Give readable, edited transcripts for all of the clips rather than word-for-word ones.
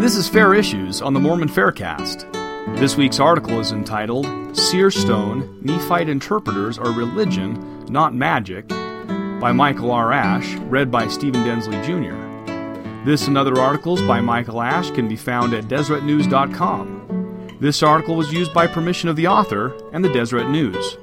This is Fair Issues on the Mormon Faircast. This week's article is entitled, Seer Stone, Nephite Interpreters Are Religion, Not Magic, by Michael R. Ash, read by Stephen Densley Jr. This and other articles by Michael Ash can be found at DeseretNews.com. This article was used by permission of the author and the Deseret News.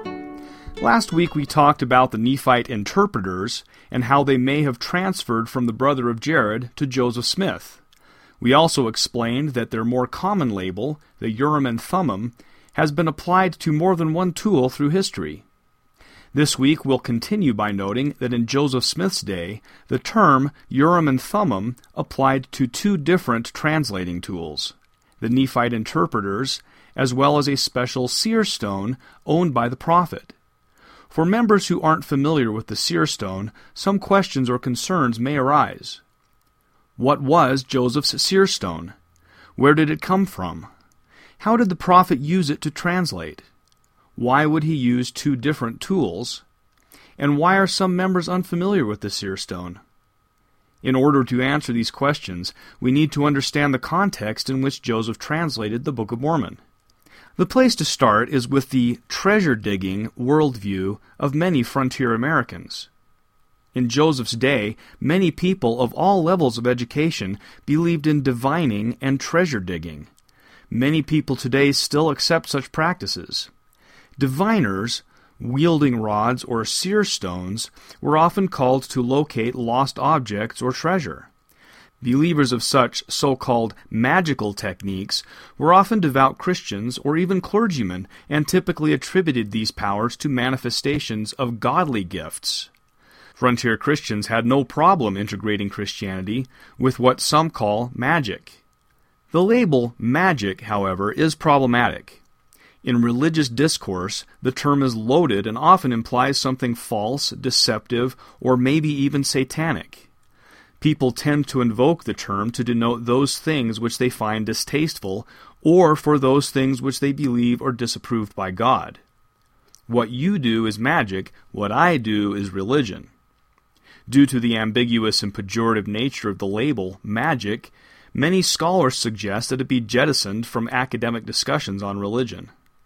Last week we talked about the Nephite interpreters and how they may have transferred from the brother of Jared to Joseph Smith. We also explained that their more common label, the Urim and Thummim, has been applied to more than one tool through history. This week we'll continue by noting that in Joseph Smith's day, the term Urim and Thummim applied to two different translating tools, the Nephite interpreters, as well as a special seer stone owned by the prophet. For members who aren't familiar with the seer stone, some questions or concerns may arise. What was Joseph's seer stone? Where did it come from? How did the prophet use it to translate? Why would he use two different tools? And why are some members unfamiliar with the seer stone? In order to answer these questions, we need to understand the context in which Joseph translated the Book of Mormon. The place to start is with the treasure-digging worldview of many frontier Americans. In Joseph's day, many people of all levels of education believed in divining and treasure-digging. Many people today still accept such practices. Diviners, wielding rods or seer stones, were often called to locate lost objects or treasure. Believers of such so-called magical techniques were often devout Christians or even clergymen and typically attributed these powers to manifestations of godly gifts. Frontier Christians had no problem integrating Christianity with what some call magic. The label magic, however, is problematic. In religious discourse, the term is loaded and often implies something false, deceptive, or maybe even satanic. People tend to invoke the term to denote those things which they find distasteful, or for those things which they believe are disapproved by God. What you do is magic, what I do is religion. Due to the ambiguous and pejorative nature of the label, magic, many scholars suggest that it be jettisoned from academic discussions on religion.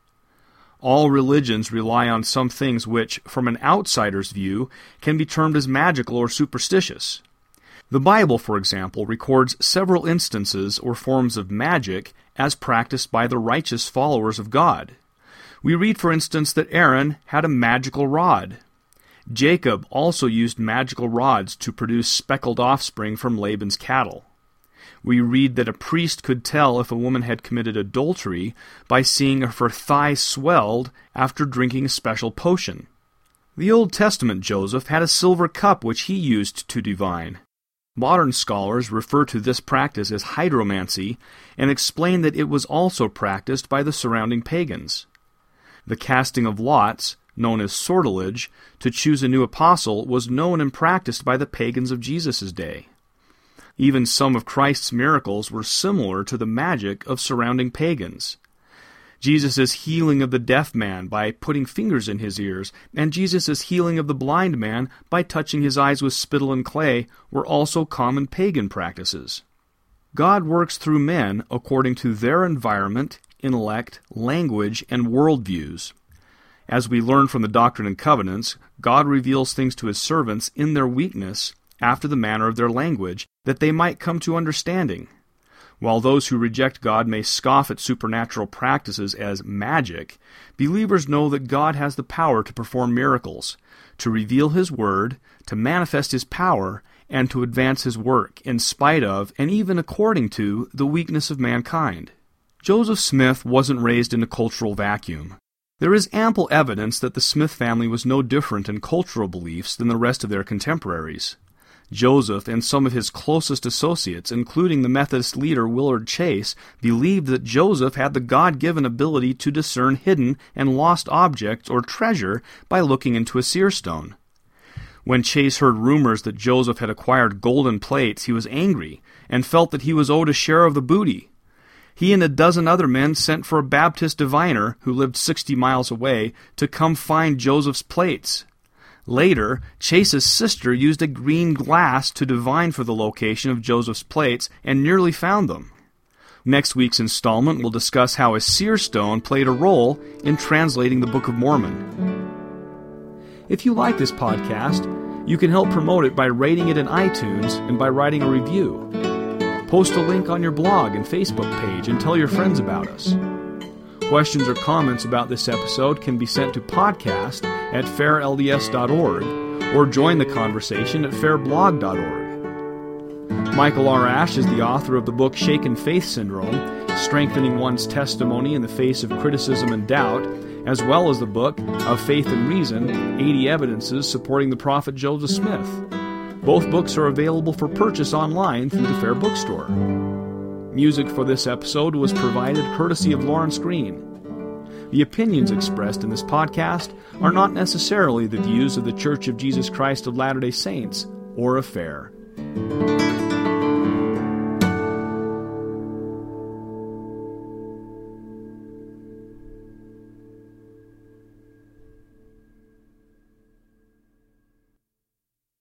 All religions rely on some things which, from an outsider's view, can be termed as magical or superstitious. The Bible, for example, records several instances or forms of magic as practiced by the righteous followers of God. We read, for instance, that Aaron had a magical rod. Jacob also used magical rods to produce speckled offspring from Laban's cattle. We read that a priest could tell if a woman had committed adultery by seeing if her thigh swelled after drinking a special potion. The Old Testament Joseph had a silver cup which he used to divine. Modern scholars refer to this practice as hydromancy and explain that it was also practiced by the surrounding pagans. The casting of lots, known as sortilege, to choose a new apostle was known and practiced by the pagans of Jesus' day. Even some of Christ's miracles were similar to the magic of surrounding pagans. Jesus' healing of the deaf man by putting fingers in his ears, and Jesus' healing of the blind man by touching his eyes with spittle and clay were also common pagan practices. God works through men according to their environment, intellect, language, and worldviews. As we learn from the Doctrine and Covenants, God reveals things to his servants in their weakness, after the manner of their language, that they might come to understanding. While those who reject God may scoff at supernatural practices as magic, believers know that God has the power to perform miracles, to reveal his word, to manifest his power, and to advance his work, in spite of, and even according to, the weakness of mankind. Joseph Smith wasn't raised in a cultural vacuum. There is ample evidence that the Smith family was no different in cultural beliefs than the rest of their contemporaries. Joseph and some of his closest associates, including the Methodist leader Willard Chase, believed that Joseph had the God-given ability to discern hidden and lost objects or treasure by looking into a seer stone. When Chase heard rumors that Joseph had acquired golden plates, he was angry and felt that he was owed a share of the booty. He and a dozen other men sent for a Baptist diviner who lived 60 miles away to come find Joseph's plates. Later, Chase's sister used a green glass to divine for the location of Joseph's plates and nearly found them. Next week's installment will discuss how a seer stone played a role in translating the Book of Mormon. If you like this podcast, you can help promote it by rating it in iTunes and by writing a review. Post a link on your blog and Facebook page and tell your friends about us. Questions or comments about this episode can be sent to podcast@fairlds.org or join the conversation at fairblog.org. Michael R. Ash is the author of the book Shaken Faith Syndrome, Strengthening One's Testimony in the Face of Criticism and Doubt, as well as the book Of Faith and Reason, 80 Evidences Supporting the Prophet Joseph Smith. Both books are available for purchase online through the Fair Bookstore. Music for this episode was provided courtesy of Lawrence Green. The opinions expressed in this podcast are not necessarily the views of The Church of Jesus Christ of Latter-day Saints or of Fair.